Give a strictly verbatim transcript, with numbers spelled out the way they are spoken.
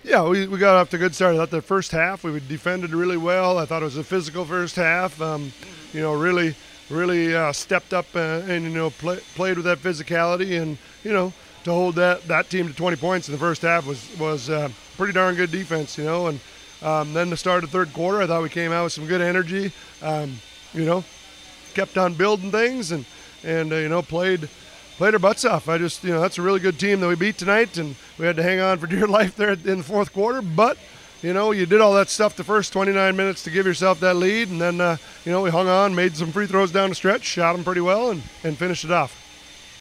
Yeah, we, we got off to a good start. I thought the first half we defended really well. I thought it was a physical first half. Um, you know, really, really uh, stepped up uh, and you know play, played with that physicality, and you know to hold that, that team to twenty points in the first half was was uh, pretty darn good defense. You know, and um, then the start of the third quarter, I thought we came out with some good energy. Um, you know, kept on building things and and uh, you know played. Played our butts off. I just, you know, that's a really good team that we beat tonight, and we had to hang on for dear life there in the fourth quarter. But, you know, you did all that stuff the first twenty-nine minutes to give yourself that lead, and then, uh, you know, we hung on, made some free throws down the stretch, shot them pretty well, and, and finished it off.